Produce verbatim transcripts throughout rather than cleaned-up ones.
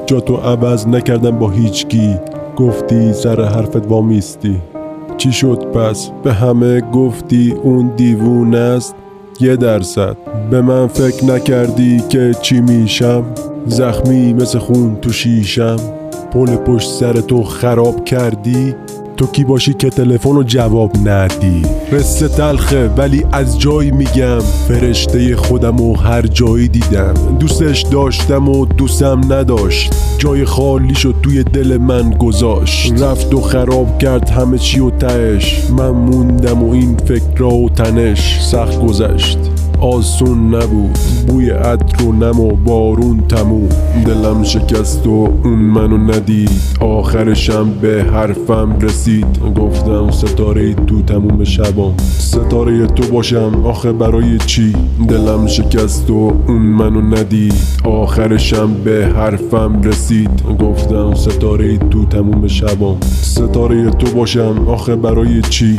جا تو عوض نکردم با هیچکی، گفتی سر حرفت وامیستی. چی شد پس؟ به همه گفتی اون دیوونه است. یه درصد به من فکر نکردی که چی میشم؟ زخمی مثل خون تو شیشم. پل پشت سر تو خراب کردی. تو کی باشی که تلفن رو جواب ندی؟ قصه تلخه ولی از جایی میگم، فرشته خودم و هر جایی دیدم. دوستش داشتم و دوستم نداشت، جای خالی شد توی دل من گذاشت. رفت و خراب کرد همه چی و تهش، من موندم و این فکر و تنش. سخت گذشت آسون نبود، بوی عطر و نم و بارون تموم. دلم شکست و اون منو ندید، آخرشم به حرفم رسید. گفتم ستاره تو تموم شبام، ستاره تو باشم آخه برای چی؟ دلم شکست و اون منو ندید، آخرشم به حرفم رسید. گفتم ستاره تو تموم شبام، ستاره تو باشم آخه برای چی؟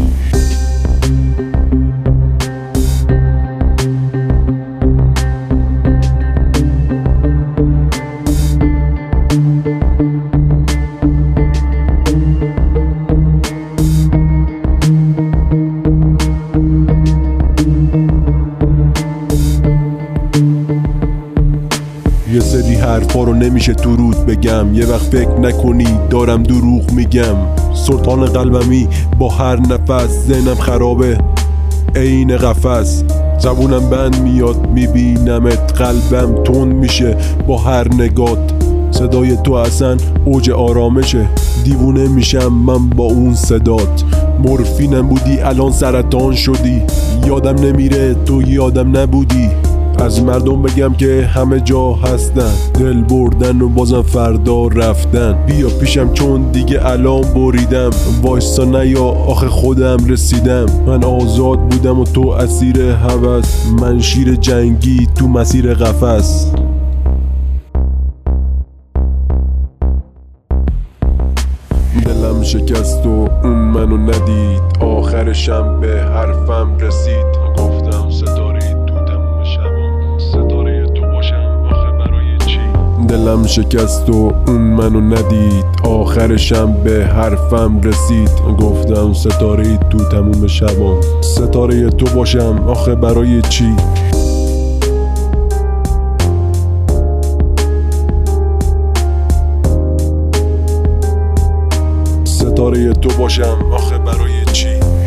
یه سری حرفا رو نمیشه تو رود بگم، یه وقت فکر نکنی دارم دروغ میگم. سلطان قلبمی با هر نفس، ذهنم خرابه عین قفس. زبونم بند میاد میبینمت، قلبم تند میشه با هر نگات. صدای تو اصلا اوج آرامشه، دیوونه میشم من با اون صدات. مورفینم بودی الان سرطان شدی، یادم نمیره تو یادم نبودی. از مردم بگم که همه جا هستن، دل بردن و بازم فردا رفتن. بیا پیشم چون دیگه الان بریدم، وایسا نیا آخه خودم رسیدم. من آزاد بودم و تو اسیر هوس، من شیر جنگی تو مسیر قفس. دلم شکست و اون منو ندید، آخرشم به حرفم رسید. گفتم ستاره تو تموم شبام، ستاره تو باشم آخه برای چی؟ دلم شکست و اون منو ندید، آخرشم به حرفم رسید. گفتم ستاره تو تموم شبام، ستاره تو باشم آخه برای چی؟ ستاره تو باشم آخه برای چی؟